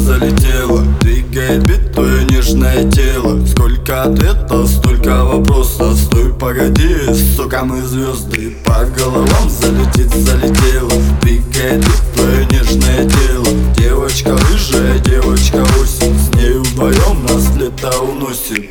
залетела. Двигает бит твое нежное тело. Сколько ответов, столько вопросов. Стой, погоди, сука, мы звезды. По головам залетит, залетела. Двигает бит твое нежное тело. Девочка рыжая, девочка осень. С ней вдвоем нас лето уносит.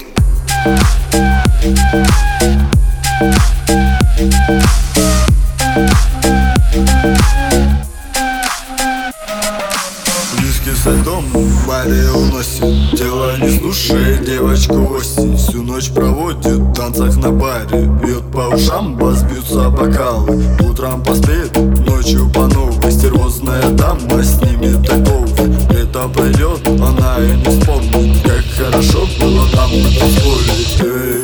Виски со льдом в баре уносит. Тело не слушает девочку осень. Всю ночь проводит в танцах на баре. Бьет по ушам, бас, бьются бокалы. Утром поспеет, ночью по новой. Стервозная дама снимет такого. Лето пройдет, она и не вспомнит, как хорошо было там на танцполе.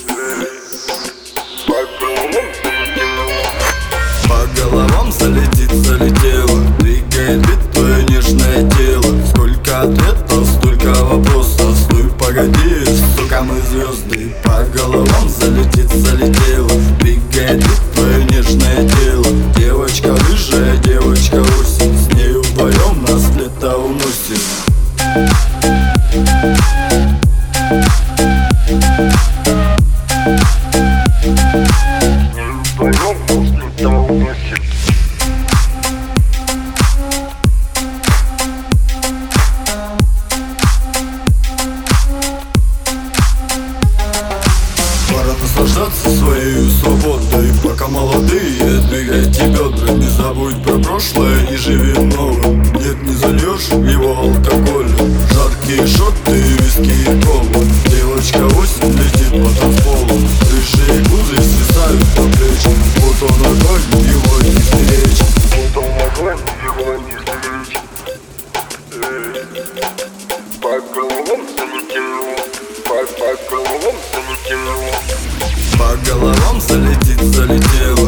По головам залетит, залетела. Двигает бит твое нежное тело. Сколько ответов, столько вопросов. Стой, погоди, сука, мы звезды. По головам залетит, залетела. Двигает бит твое нежное тело. Девочка рыжая, девочка осень. С ней вдвоем нас лето уносит. Пора наслаждаться своей свободой. Пока молодые, двигайте бедра. Не забудь про прошлое и живи новым. Нет, не зальешь его алкоголем. Жаркие шоты, виски и колы. Девочка осень летит по танцполу. Рыжие кудри свисают по плечам. Вот он огонь, его не стеречь. Вот он огонь, его не стеречь. По головам залетело. По головам залетело. По головам залетит, залетела.